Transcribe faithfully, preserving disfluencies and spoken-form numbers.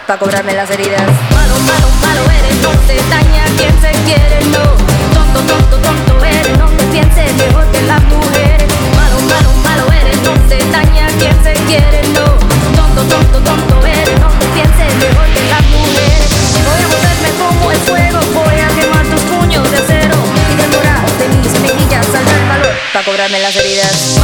pa' cobrarme las heridas. Malo, malo, malo eres, no te daña quien se quiere, no. Tonto, tonto, tonto eres, no te pienses mejor que las mujeres. Malo, malo, malo eres, no te daña quien se quiere, no. Tonto, tonto, tonto eres, no te pienses mejor que las mujeres. Voy a moverme como el fuego, voy a quemar tus puños de acero y del dorado de mis mejillas saldrá el valor Pa' cobrarme las heridas.